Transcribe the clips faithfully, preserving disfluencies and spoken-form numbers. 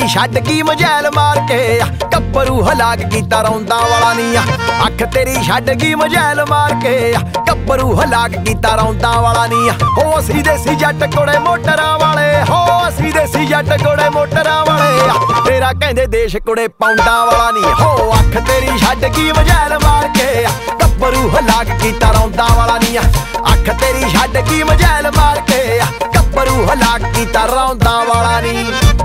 ਤੇਰੀ ਛੱਡ ਕੀ ਮਜੈਲ ਮਾਰ ਕੇ ਗੱਭਰੂ ਹਲਾਕ ਕੀਤਾ ਰੌਂਦਾ ਵਾਲਾ ਨੀ ਅੱਖ ਤੇਰੀ ਛੱਡ ਕੀ ਮਜੈਲ ਮਾਰ ਕੇ ਗੱਭਰੂ ਹਲਾਕ ਕੀਤਾ ਰੌਂਦਾ ਵਾਲਾ ਨੀ ਹੋ ਅਸੀਂ ਦੇਸੀ ਜੱਟ ਕੋੜੇ ਮੋਟਰਾਂ ਵਾਲੇ ਹੋ ਅਸੀਂ ਦੇਸੀ ਜੱਟ ਕੋੜੇ ਮੋਟਰਾਂ ਵਾਲੇ ਤੇਰਾ ਕਹਿੰਦੇ ਦੇਸ਼ ਕੁੜੇ ਪੌਂਡਾਂ ਵਾਲਾ ਨੀ ਹੋ ਅੱਖ ਤੇਰੀ ਛੱਡ ਕੀ ਮਜੈਲ ਮਾਰ ਕੇ ਗੱਭਰੂ ਹਲਾਕ ਕੀਤਾ ਰੌਂਦਾ ਵਾਲਾ ਨੀ ਅੱਖ ਤੇਰੀ ਛੱਡ ਕੀ ਮਜੈਲ ਮਾਰ ਕੇ ਗੱਭਰੂ ਹਲਾਕ ਕੀਤਾ ਰੌਂਦਾ ਵਾਲਾ ਨੀ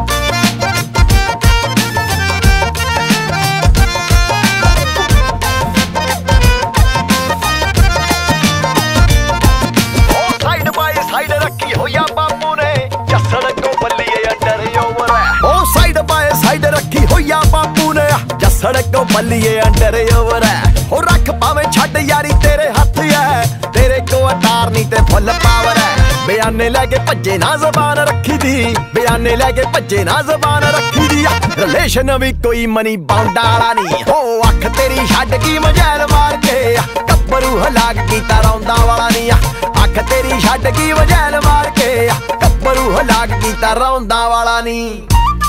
ਸਾਈਡ ਰੱਖੀ ਹੋਇਆ ਬਾਪੂ ਨੇ ਜੱਸੜ ਕੋ ਬੱਲੀਏ ਅੰਡਰ ਓਵਰ ਉਹ ਸਾਈਡ ਬਾਏ ਸਾਈਡ ਰੱਖੀ ਹੋਇਆ ਬਾਪੂ ਨੇ ਜੱਸੜ ਕੋ ਬੱਲੀਏ ਅੰਡਰ ਓਵਰ ਉਹ ਰੱਖ ਪਾਵੇਂ ਛੱਡ ਯਾਰੀ ਤੇਰੇ ਹੱਥ ਐ ਤੇਰੇ ਕੋ ਅਟਾਰ ਨਹੀਂ ਤੇ ਫੁੱਲ ਪਾਵਰ ਐ ਬਿਆਨੇ ਲੈ ਕੇ ਭੱਜੇ ਨਾ ਜ਼ਬਾਨ ਰੱਖੀ ਦੀ ਬਿਆਨੇ ਲੈ ਕੇ ਭੱਜੇ ਨਾ ਜ਼ਬਾਨ ਰੱਖੀ ਦੀ ਰਿਲੇਸ਼ਨ ਵੀ ਕੋਈ ਮਨੀ ਬਾਉਂਡਾ ਵਾਲਾ ਨਹੀਂ ਹੋ ਅੱਖ ਤੇਰੀ ਛੱਡ ਕੀ ਮਜੈਲ ਮਾਰ ਕੇ ਗੱਭਰੂ ਹਲਾਕ ਕੀਤਾ ਰੌਂਦਾ ਵਾਲਾ ਨਹੀਂ ਅੱਖ ਤੇਰੀ ਛੱਡ ਕੀ ਮਜੈਲ ਮਾਰ ਕੇ ਗੱਭਰੂ ਹਲਾਕ ਕੀਤਾ ਰੌਂਦਾ ਵਾਲਾ ਨੀ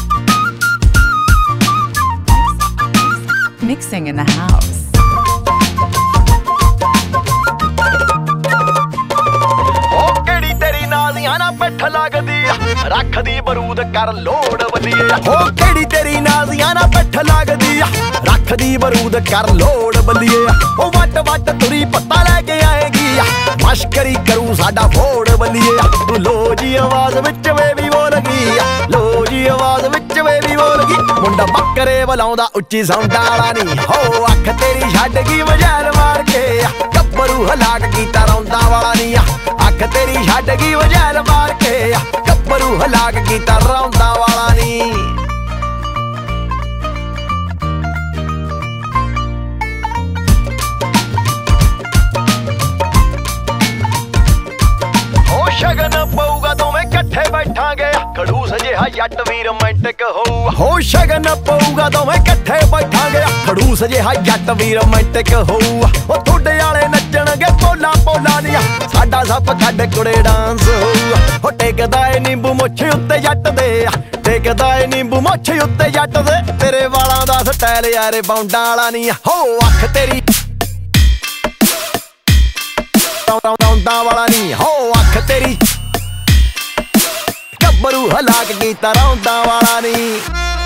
Mixing in the house. ਉਹ ਕਿਹੜੀ ਤੇਰੀ ਨਾਜ਼ੀਆਂ ਨਾ ਪਿੱਠ ਲੱਗਦੀ ਰੱਖਦੀ ਬਰੂਦ ਕਰ ਲੋੜ ਬੱਲੀਏ ਹੋ ਕਿਹੜੀ ਤੇਰੀ ਨਾਜ਼ੀਆਂ ਨਾ ਪਿੱਠ ਲੱਗਦੀ ਰੱਖਦੀ ਬਰੂਦ ਕਰ ਲੋੜ ਬੱਲੀਏ ਉਹ ਵੱਟ ਵੱਟ ਤੁਰੀ ਪੱਤਾ ਲੈ ਕੇ ਆਏਗੀ ਮਸ਼ਕਰੀ ਕਰੂ ਸਾਡਾ ਫੋੜ ਬੱਲੀਏ ਤੂੰ ਲੋ ਜੀ ਆਵਾਜ਼ ਵਿੱਚ ਵੇ ਵੀ ਬੋਲ ਗਈ ਲੋ ਜੀ ਆਵਾਜ਼ ਵਿੱਚ ਵੇ ਵੀ ਬੋਲ ਗਈ ਮੁੰਡਾ ਬੱਕਰੇ ਬੁਲਾਉਂਦਾ ਉੱਚੀ ਸਾਊਂਡ ਵਾਲਾ ਨੀ ਹੋ ਅੱਖ ਤੇਰੀ ਛੱਡ ਗਈ ਮਜੈਲ ਮਾਰ ਕੇ ਗੱਭਰੂ ਹਲਾਕ ਕੀਤਾ ਰੌਂਦਾ ਵਾਲਾ ਨੀ ਅੱਖ ਤੇਰੀ ਛੱਡ ਗਈ ਮਜੈਲ ਮਾਰ ਕੇ ਗੱਭਰੂ ਹਲਾਕ ਕੀਤਾ ਰੌਂਦਾ ਵਾਲਾ ਨੀ ਸ਼ਗਨ ਪਊਗਾ ਦੋਵੇਂ ਇਕੱਠੇ ਬੈਠਾਂਗੇ ਖੜੂਸ ਜਿਹਾ ਜੱਟ ਵੀ ਰੋਮਾਂਟਿਕ ਹੋਊ ਹੋ ਸ਼ਗਨ ਪਊਗਾ ਦੋਵੇਂ ਇਕੱਠੇ ਬੈਠਾਂਗੇ ਖੜੂਸ ਜਿਹਾ ਜੱਟ ਵੀ ਰੋਮਾਂਟਿਕ ਹੋਊ ਉਹ ਤੁਹਾਡੇ ਵਾਲੇ ਨੱਚਣਗੇ ਪੋਲਾ ਪੋਲਾ ਦੀਆਂ ਸਾਡਾ ਸੱਪ ਕੱਢ ਕੁੜੇ ਡਾਂਸ ਹੋਊ ਉਹ ਟੇਕਦਾ ਏ ਨਿੰਬੂ ਮੁੱਛ ਉੱਤੇ ਜੱਟ ਦੇ ਟੇਕਦਾ ਏ ਨਿੰਬੂ ਮੁੱਛ ਉੱਤੇ ਜੱਟ ਦੇ ਤੇਰੇ ਵਾਲਾਂ ਦਾ ਸਟਾਈਲ ਯਾਰੇ ਬਾਉਂਡਾਂ ਵਾਲਾ ਨੀ ਹੋ ਅੱਖ ਤੇਰੀ ਰੌਂਦਾ ਵਾਲਾ ਨੀ ਹੋ ਅੱਖ ਤੇਰੀ ਗੱਭਰੂ ਹਲਾਕ ਕੀਤਾ ਰੌਂਦਾ ਵਾਲਾ ਨੀ